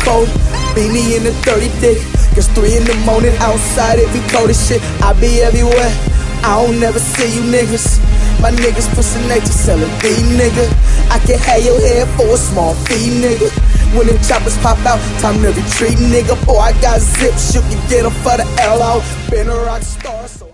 4, beanie in the 30 dick. It's 3 in the morning outside, it be cold as shit. I be everywhere, I don't never see you niggas. My niggas pussy nature selling B, nigga. I can have your head for a small fee, nigga. When the choppers pop out, time to retreat, nigga. Boy, I got zips, you can get them for the L out. Been a rock star, so